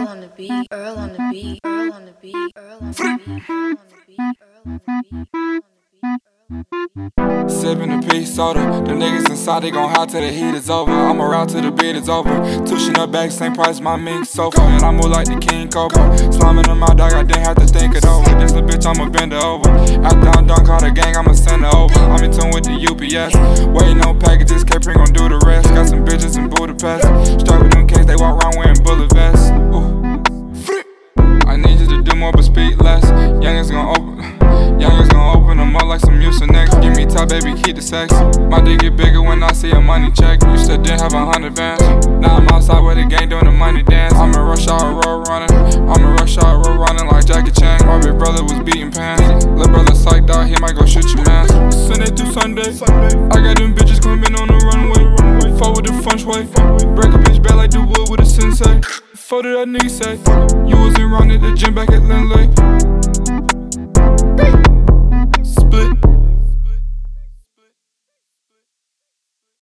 Earl on the beat, Earl on the beat, Earl on the beat, Earl on the beat, Earl on the beat, Earl on the beat, Earl on the beat. Sipping the peach soda, them niggas inside they gon' howl till the heat is over. I'ma route till the beat is over. Tuition up back, same price my mink sofa. And I move like the King Cobra. Slamming in my dog, I didn't have to think it over. This little bitch, I'ma bend her over. After I'm done, call the gang, I'ma send her over. I'm in tune with the UPS. Waiting on packages, Capri gon' do the rest. Got some bitches in Budapest. Straight with them cakes, they walk around wearing bullet vests. Ooh. I need you to do more but speak less. Youngins gon' open them up like some Mucinex. Give me top, baby, keep the sex. My dick get bigger when I see a money check. Used to didn't have 100 bands. Now I'm outside with the gang doing the money dance. I'm in rush hour road running. Like Jackie Chan. My big brother was beating pants. Lil' brother psyched out, he might go shoot you, man. Sunday through Sunday. I got them bitches climbing on the runway. Fall with the fun way. Break a bitch back like the wood with a sensei. Fuck did that nigga say? You wasn't round at the gym back at Lindley.